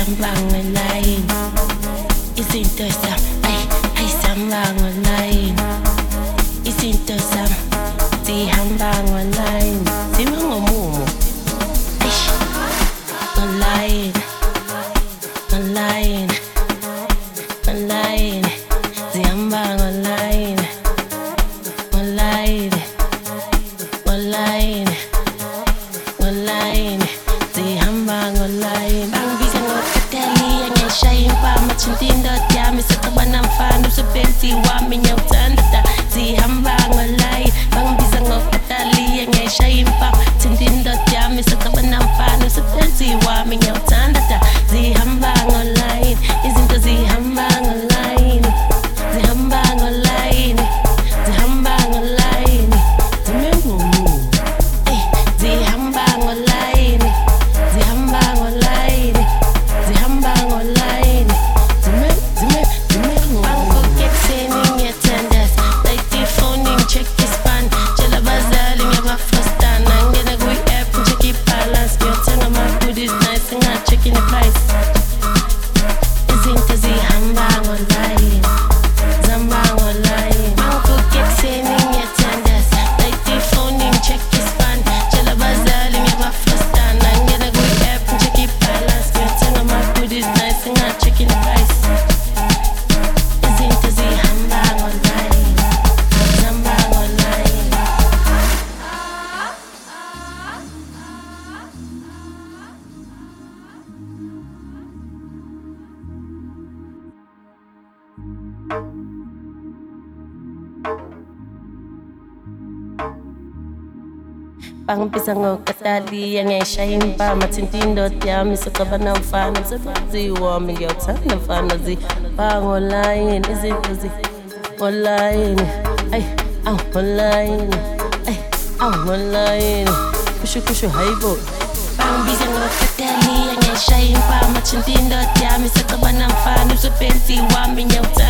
zihamba ngolayini, izinto zami ayizihamba ngolayini, izinto zami zihamba ngolayini, zime ngomumo ngolayini, ngolayini, ngolayini, zihamba ngolayini, ngolayini, ngolayini, ngolayini, zihamba ngolayini. Bangibiza ngokataliya ngiyayishaya impama thinta indoda yami sekuba namfana umsebenzi wami ngiyawuthanda zihamba ngolayini. Bangibiza ngokataliya ngiyayishaya impama thinta indoda yami sekuba namfana umsebenzi wami ngiyawuthanda zihamba ngolayini, izinto zihamba ngolayini, zihamba ngolayini, zihamba ngolayini, zimengumu zihamba ngolayini, zihamba ngolayini, zihamba ngolayini, zimengumu. Bangiforget seni ngiyathandaza, like ifoni ngi-check ispan, tshela abazali ngiyabafrustana, ngena kwi-app ngi-check i-balance, ngiyothenga ama-goodies nice nginga-checki ne-price. Izinto zihamba ngolayini, zihamba ngolayini. Bangiforget seni ngiyathandaza, like ifoni ngi-check ispan, tshela abazali ngiyabafrustana, ngena kwi-app ngi-check i-balance, ngiyothenga ama-goodies nice nginga-checki ne-price. Izinto zihamba ngolayini, zihamba ngolayini. Bangibiza ngokataliya ngiyayishaya impama thinta indoda yami sekuba namfana umsebenzi wami ngiyawuthanda mfana zihamba ngolayini, izinto ngolayini, ngolayini, ngolayini, kushu hayibo. Bangibiza ngokataliya ngiyayishaya impama thinta indoda yami sekuba namfana umsebenzi wami ngiyawuthanda